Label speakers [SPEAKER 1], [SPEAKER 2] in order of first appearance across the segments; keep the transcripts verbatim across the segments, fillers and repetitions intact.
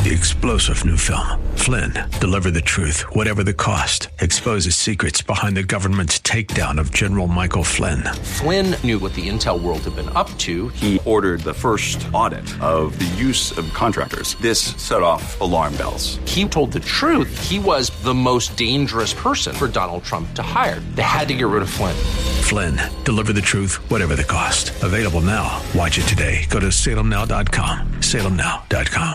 [SPEAKER 1] The explosive new film, Flynn, deliver the truth, whatever the cost, exposes secrets behind the government's takedown of General Michael Flynn.
[SPEAKER 2] Flynn knew what the intel world had been up to.
[SPEAKER 3] He ordered the first audit of the use of contractors. This set off alarm bells.
[SPEAKER 2] He told the truth. He was the most dangerous person for Donald Trump to hire. They had to get rid of Flynn.
[SPEAKER 1] Flynn, deliver the truth, whatever the cost. Available now. Watch it today. Go to salem now dot com. salem now dot com.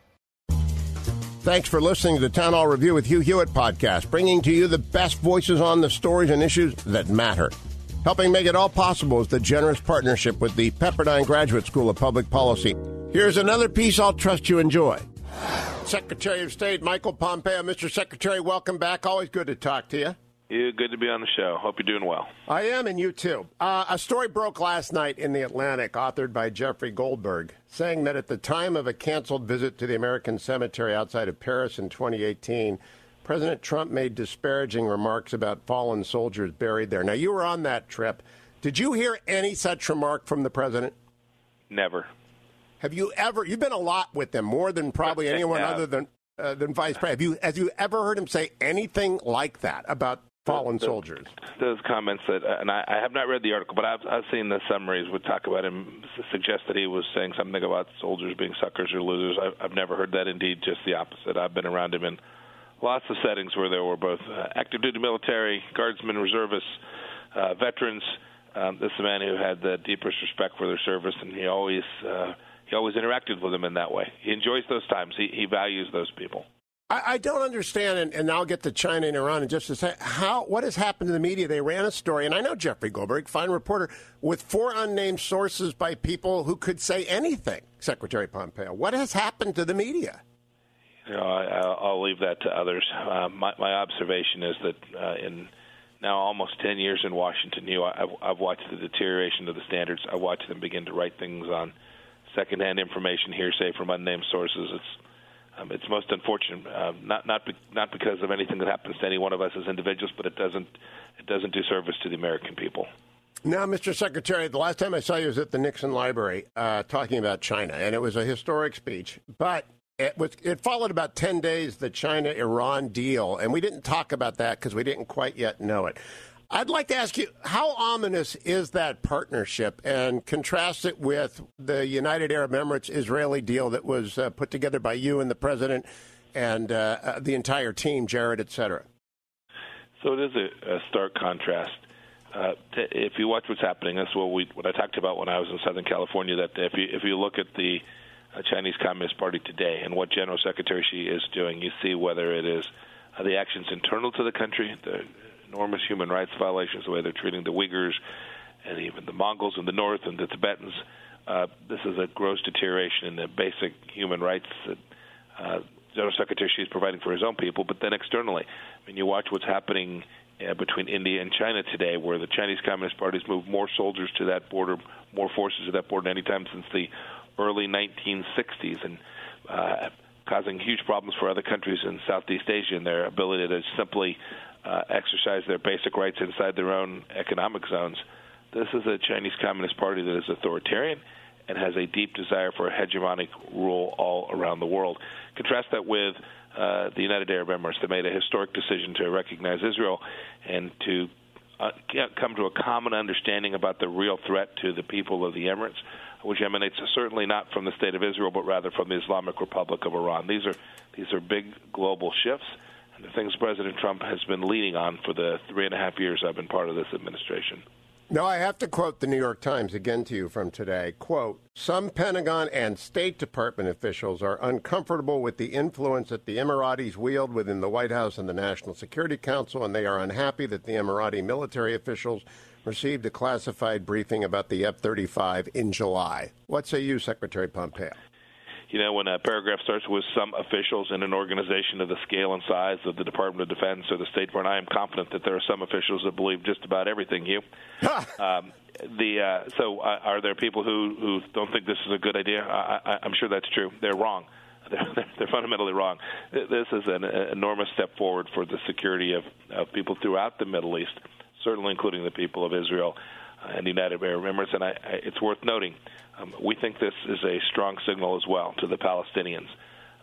[SPEAKER 4] Thanks for listening to the Town Hall Review with Hugh Hewitt podcast, bringing to you the best voices on the stories and issues that matter. Helping make it all possible is the generous partnership with the Pepperdine Graduate School of Public Policy. Here's another piece I'll trust you enjoy. Secretary of State Michael Pompeo. Mister Secretary, welcome back. Always good to talk to you.
[SPEAKER 5] You good to be on the show. Hope you're doing well.
[SPEAKER 4] I am, and you too. Uh, a story broke last night in The Atlantic, authored by Jeffrey Goldberg, saying that at the time of a canceled visit to the American Cemetery outside of Paris in twenty eighteen, President Trump made disparaging remarks about fallen soldiers buried there. Now, you were on that trip. Did you hear any such remark from the president?
[SPEAKER 5] Never.
[SPEAKER 4] Have you ever? You've been a lot with him, more than probably anyone
[SPEAKER 5] yeah.
[SPEAKER 4] other than uh, than Vice President. Have you, have you ever heard him say anything like that about fallen
[SPEAKER 5] the,
[SPEAKER 4] soldiers?
[SPEAKER 5] Those comments that, and I, I have not read the article, but I've, I've seen the summaries would talk about him, suggest that he was saying something about soldiers being suckers or losers. I've, I've never heard that. Indeed, just the opposite. I've been around him in lots of settings where there were both uh, active duty military, guardsmen, reservists, uh, veterans. Um, this is a man who had the deepest respect for their service, and he always uh, he always interacted with them in that way. He enjoys those times. He, he values those people.
[SPEAKER 4] I, I don't understand, and, and I'll get to China and Iran in just a second, how, what has happened to the media? They ran a story, and I know Jeffrey Goldberg, fine reporter, with four unnamed sources by people who could say anything, Secretary Pompeo. What has happened to the media?
[SPEAKER 5] You know, I, I'll leave that to others. Uh, my, my observation is that uh, in now almost ten years in Washington, you know, I've, I've watched the deterioration of the standards. I watched them begin to write things on secondhand information, hearsay from unnamed sources. It's Um, it's most unfortunate, uh, not not be, not because of anything that happens to any one of us as individuals, but it doesn't it doesn't do service to the American people. Now,
[SPEAKER 4] Mister Secretary, the last time I saw you was at the Nixon Library uh, talking about China, and it was a historic speech. But it was it followed about ten days the China-Iran deal, and we didn't talk about that because we didn't quite yet know it. I'd like to ask you, how ominous is that partnership, and contrast it with the United Arab Emirates-Israeli deal that was uh, put together by you and the president and uh, uh, the entire team, Jared, et cetera?
[SPEAKER 5] So it is a, a stark contrast. Uh, t- if you watch what's happening, that's what we what I talked about when I was in Southern California, that if you, if you look at the uh, Chinese Communist Party today and what General Secretary Xi is doing, you see whether it is uh, the actions internal to the country, the enormous human rights violations, the way they're treating the Uyghurs and even the Mongols in the north and the Tibetans. Uh, this is a gross deterioration in the basic human rights that uh, General Secretary Xi is providing for his own people, but then externally. I mean, you watch what's happening uh, between India and China today, where the Chinese Communist Party has moved more soldiers to that border, more forces to that border than any time since the early nineteen sixties, and uh, causing huge problems for other countries in Southeast Asia and their ability to simply Uh, exercise their basic rights inside their own economic zones. This is a Chinese Communist Party that is authoritarian and has a deep desire for a hegemonic rule all around the world. Contrast that with uh, the United Arab Emirates that made a historic decision to recognize Israel and to uh, come to a common understanding about the real threat to the people of the Emirates, which emanates certainly not from the State of Israel, but rather from the Islamic Republic of Iran. These are these are big global shifts, and the things President Trump has been leading on for the three and a half years I've been part of this administration.
[SPEAKER 4] Now, I have to quote the New York Times again to you from today. Quote, some Pentagon and State Department officials are uncomfortable with the influence that the Emiratis wield within the White House and the National Security Council, and they are unhappy that the Emirati military officials received a classified briefing about the F thirty-five in July. What say you, Secretary Pompeo?
[SPEAKER 5] You know, when a paragraph starts with some officials in an organization of the scale and size of the Department of Defense or the State Department, I am confident that there are some officials that believe just about everything, Hugh. um, the uh, so uh, are there people who, who don't think this is a good idea? I, I, I'm sure that's true. They're wrong. They're, they're fundamentally wrong. This is an, an enormous step forward for the security of, of people throughout the Middle East, certainly including the people of Israel and the United Arab Emirates. And I, I, it's worth noting, um, we think this is a strong signal as well to the Palestinians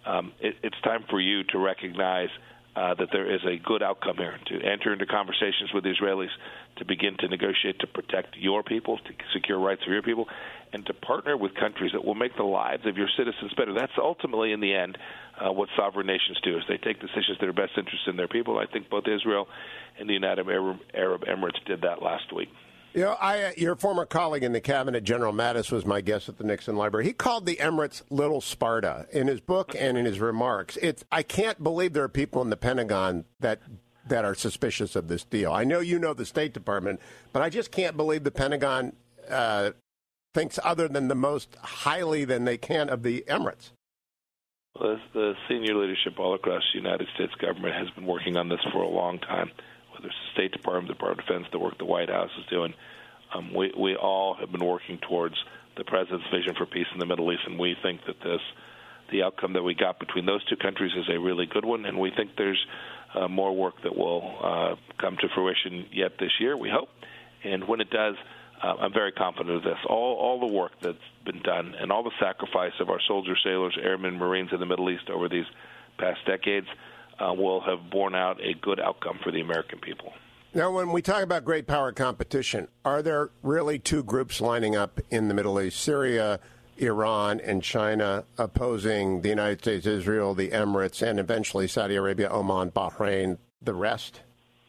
[SPEAKER 5] um, it, it's time for you to recognize uh, that there is a good outcome here, to enter into conversations with the Israelis, to begin to negotiate to protect your people, to secure rights for your people, and to partner with countries that will make the lives of your citizens better. That's ultimately, in the end, uh, what sovereign nations do, is they take decisions that are best interest in their people. I think both Israel and the United Arab, Arab Emirates did that last week.
[SPEAKER 4] You know, I, uh, your former colleague in the cabinet, General Mattis, was my guest at the Nixon Library. He called the Emirates Little Sparta in his book and in his remarks. It's, I can't believe there are people in the Pentagon that that are suspicious of this deal. I know you know the State Department, but I just can't believe the Pentagon uh, thinks other than the most highly than they can of the Emirates.
[SPEAKER 5] Well, the senior leadership all across the United States government has been working on this for a long time. Whether it's the State Department, the Department of Defense, the work the White House is doing, um, we, we all have been working towards the President's vision for peace in the Middle East, and we think that this, the outcome that we got between those two countries is a really good one, and we think there's uh, more work that will uh, come to fruition yet this year, we hope. And when it does, uh, I'm very confident of this. All, all the work that's been done and all the sacrifice of our soldiers, sailors, airmen, Marines in the Middle East over these past decades Uh, will have borne out a good outcome for the American people.
[SPEAKER 4] Now, when we talk about great power competition, are there really two groups lining up in the Middle East, Syria, Iran, and China, opposing the United States, Israel, the Emirates, and eventually Saudi Arabia, Oman, Bahrain, the rest?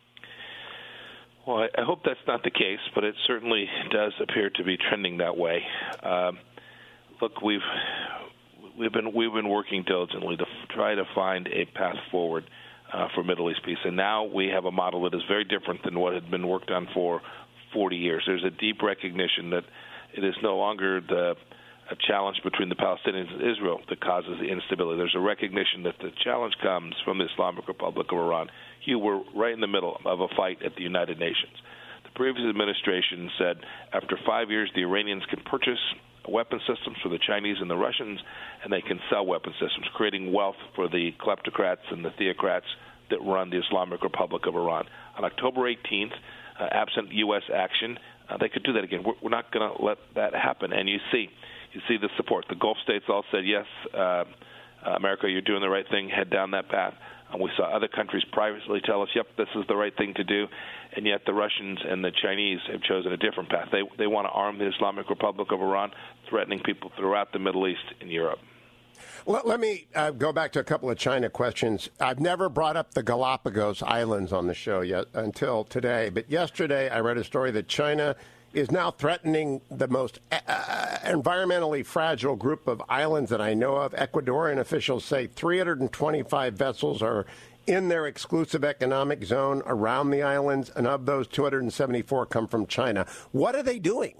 [SPEAKER 5] Well, I, I hope that's not the case, but it certainly does appear to be trending that way. Um, look, we've... We've been we've been working diligently to f- try to find a path forward uh, for Middle East peace, and now we have a model that is very different than what had been worked on for forty years. There's a deep recognition that it is no longer the a challenge between the Palestinians and Israel that causes the instability. There's a recognition that the challenge comes from the Islamic Republic of Iran. You were right in the middle of a fight at the United Nations. The previous administration said after five years the Iranians can purchase weapon systems for the Chinese and the Russians, and they can sell weapon systems, creating wealth for the kleptocrats and the theocrats that run the Islamic Republic of Iran. On October eighteenth, uh, absent U S action, uh, they could do that again. We're, we're not going to let that happen. And you see, you see the support. The Gulf states all said, yes, uh, America, you're doing the right thing, head down that path. And we saw other countries privately tell us, yep, this is the right thing to do. And yet the Russians and the Chinese have chosen a different path. They they want to arm the Islamic Republic of Iran, threatening people throughout the Middle East and Europe.
[SPEAKER 4] Well, let me uh, go back to a couple of China questions. I've never brought up the Galapagos Islands on the show yet until today. But yesterday I read a story that China is now threatening the most uh, environmentally fragile group of islands that I know of. Ecuadorian officials say three hundred twenty-five vessels are in their exclusive economic zone around the islands, and of those, two hundred seventy-four come from China. What are they doing?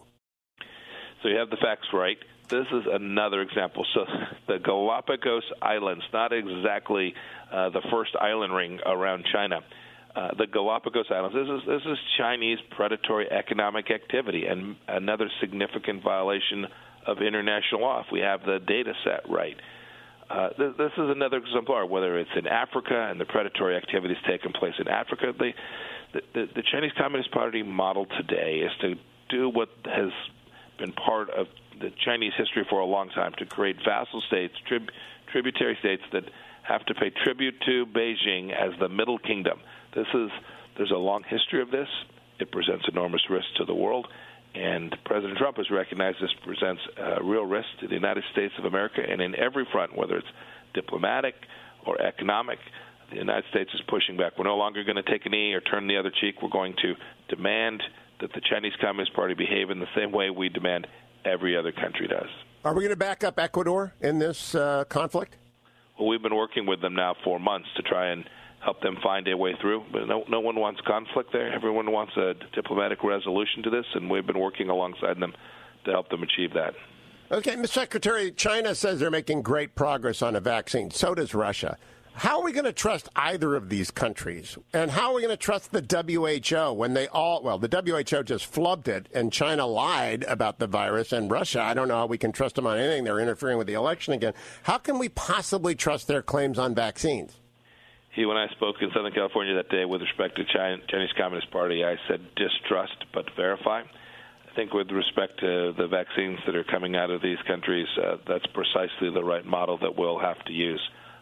[SPEAKER 5] So you have the facts right. This is another example. So the Galapagos Islands, not exactly uh, the first island ring around China. Uh, the Galapagos Islands, this is, this is Chinese predatory economic activity and another significant violation of international law if we have the data set right. Uh, this, this is another exemplar, whether it's in Africa and the predatory activities taking place in Africa. They, the, the, the Chinese Communist Party model today is to do what has been part of the Chinese history for a long time, to create vassal states, trib, tributary states that have to pay tribute to Beijing as the Middle Kingdom. This is there's a long history of this. It presents enormous risks to the world, and President Trump has recognized this presents a real risk to the United States of America, and in every front, whether it's diplomatic or economic, the United States is pushing back. We're no longer going to take a knee or turn the other cheek. We're going to demand that the Chinese Communist Party behave in the same way we demand every other country does.
[SPEAKER 4] Are we going to back up Ecuador in this uh, conflict?
[SPEAKER 5] Well, we've been working with them now for months to try and help them find a way through. But no, no one wants conflict there. Everyone wants a diplomatic resolution to this, and we've been working alongside them to help them achieve that.
[SPEAKER 4] Okay, Mister Secretary, China says they're making great progress on a vaccine. So does Russia. How are we going to trust either of these countries? And how are we going to trust the W H O when they all, well, the W H O just flubbed it and China lied about the virus, and Russia, I don't know how we can trust them on anything. They're interfering with the election again. How can we possibly trust their claims on vaccines?
[SPEAKER 5] He, when I spoke in Southern California that day with respect to China, Chinese Communist Party, I said distrust but verify. I think with respect to the vaccines that are coming out of these countries, uh, that's precisely the right model that we'll have to use.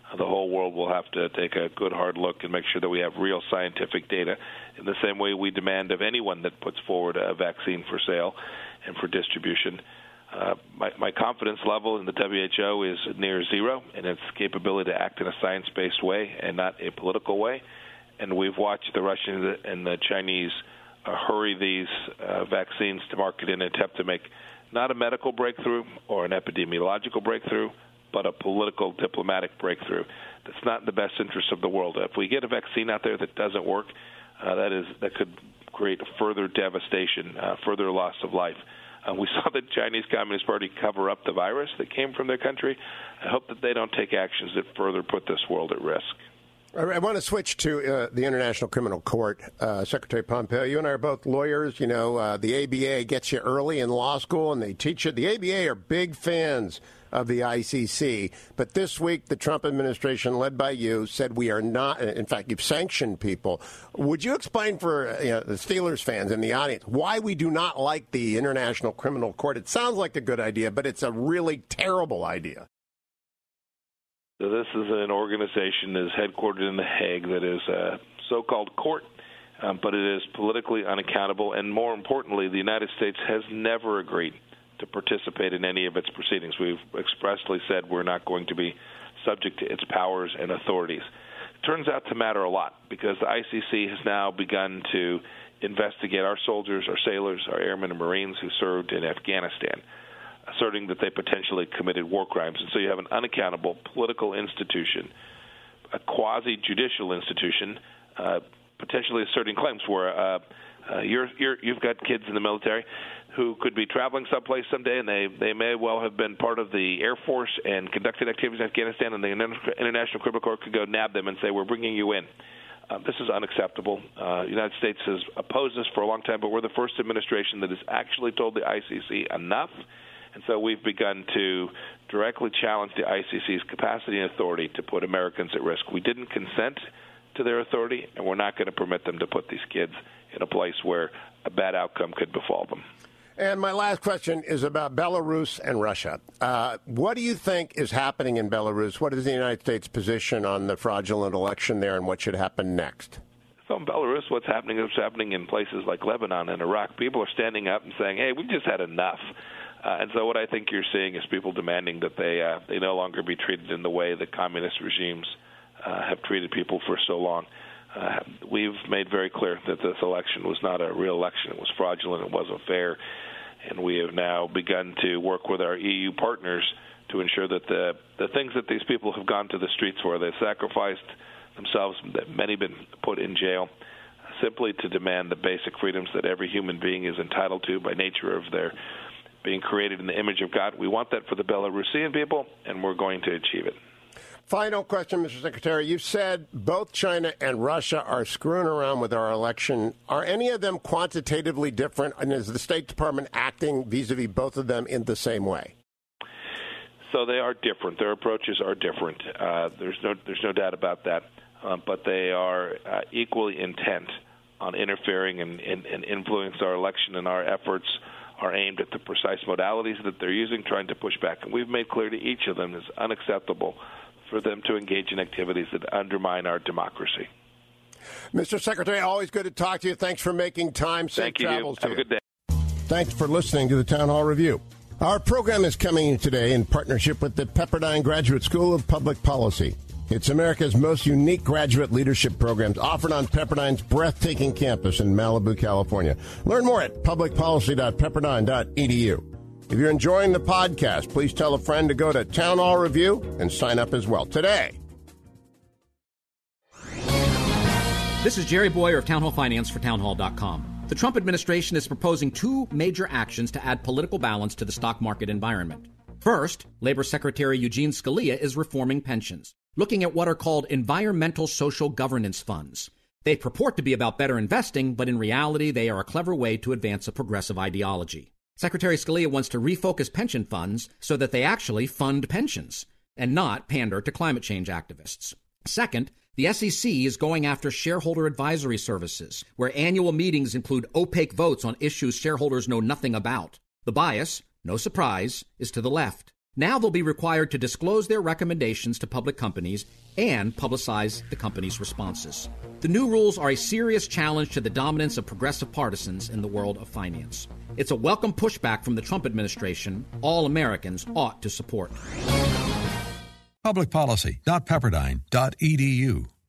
[SPEAKER 5] the whole world will have to take a good hard look and make sure that we have real scientific data in the same way we demand of anyone that puts forward a vaccine for sale and for distribution. Uh, my, my confidence level in the W H O is near zero in its capability to act in a science-based way and not a political way. And we've watched the Russians and the Chinese uh, hurry these uh, vaccines to market in an attempt to make not a medical breakthrough or an epidemiological breakthrough, but a political, diplomatic breakthrough that's not in the best interest of the world. If we get a vaccine out there that doesn't work, uh, that is that could create further devastation, uh, further loss of life. Uh, we saw the Chinese Communist Party cover up the virus that came from their country. I hope that they don't take actions that further put this world at risk.
[SPEAKER 4] I want to switch to uh, the International Criminal Court. Uh, Secretary Pompeo, you and I are both lawyers. You know, uh, the A B A gets you early in law school, and they teach you. The A B A are big fans of the I C C. But this week, the Trump administration, led by you, said we are not. In fact, you've sanctioned people. Would you explain for you know, the Steelers fans in the audience why we do not like the International Criminal Court? It sounds like a good idea, but it's a really terrible idea.
[SPEAKER 5] So this is an organization that is headquartered in The Hague that is a so-called court, um, but it is politically unaccountable. And more importantly, the United States has never agreed to participate in any of its proceedings. We've expressly said we're not going to be subject to its powers and authorities. It turns out to matter a lot because the I C C has now begun to investigate our soldiers, our sailors, our airmen and Marines who served in Afghanistan, asserting that they potentially committed war crimes. And so you have an unaccountable political institution, a quasi-judicial institution, uh, potentially asserting claims where uh, uh, you're, you're, you've got kids in the military who could be traveling someplace someday, and they, they may well have been part of the Air Force and conducted activities in Afghanistan, and the International Criminal Court could go nab them and say, we're bringing you in. Uh, this is unacceptable. Uh, the United States has opposed this for a long time, but we're the first administration that has actually told the I C C enough. And so we've begun to directly challenge the I C C's capacity and authority to put Americans at risk. We didn't consent to their authority, and we're not going to permit them to put these kids in a place where a bad outcome could befall them.
[SPEAKER 4] And my last question is about Belarus and Russia. Uh, what do you think is happening in Belarus? What is the United States' position on the fraudulent election there, and what should happen next?
[SPEAKER 5] So in Belarus, what's happening is happening in places like Lebanon and Iraq. People are standing up and saying, hey, we've just had enough. Uh, and so what I think you're seeing is people demanding that they uh, they no longer be treated in the way that communist regimes uh, have treated people for so long. Uh, we've made very clear that this election was not a real election. It was fraudulent. It wasn't fair. And we have now begun to work with our E U partners to ensure that the, the things that these people have gone to the streets for, they've sacrificed themselves, that many have been put in jail, simply to demand the basic freedoms that every human being is entitled to by nature of their being created in the image of God. We want that for the Belarusian people, and we're going to achieve it.
[SPEAKER 4] Final question, Mister Secretary. You've said both China and Russia are screwing around with our election. Are any of them quantitatively different, and is the State Department acting vis-a-vis both of them in the same way?
[SPEAKER 5] So they are different. Their approaches are different. Uh, there's no there's no doubt about that. Uh, but they are uh, equally intent on interfering and, and, and influence our election, and our efforts are aimed at the precise modalities that they're using, trying to push back. And we've made clear to each of them it's unacceptable for them to engage in activities that undermine our democracy.
[SPEAKER 4] Mister Secretary, always good to talk to you. Thanks for making time. Safe
[SPEAKER 5] Thank you.
[SPEAKER 4] travels to
[SPEAKER 5] Have
[SPEAKER 4] you.
[SPEAKER 5] a good day.
[SPEAKER 4] Thanks for listening to the Town Hall Review. Our program is coming today in partnership with the Pepperdine Graduate School of Public Policy. It's America's most unique graduate leadership programs offered on Pepperdine's breathtaking campus in Malibu, California. Learn more at public policy dot pepperdine dot e d u. If you're enjoying the podcast, please tell a friend to go to Town Hall Review and sign up as well today.
[SPEAKER 6] This is Jerry Boyer of Town Hall Finance for town hall dot com. The Trump administration is proposing two major actions to add political balance to the stock market environment. First, Labor Secretary Eugene Scalia is reforming pensions, looking at what are called environmental social governance funds. They purport to be about better investing, but in reality, they are a clever way to advance a progressive ideology. Secretary Scalia wants to refocus pension funds so that they actually fund pensions and not pander to climate change activists. Second, the S E C is going after shareholder advisory services, where annual meetings include opaque votes on issues shareholders know nothing about. The bias, no surprise, is to the left. Now they'll be required to disclose their recommendations to public companies and publicize the company's responses. The new rules are a serious challenge to the dominance of progressive partisans in the world of finance. It's a welcome pushback from the Trump administration all Americans ought to support.
[SPEAKER 7] public policy dot pepperdine dot e d u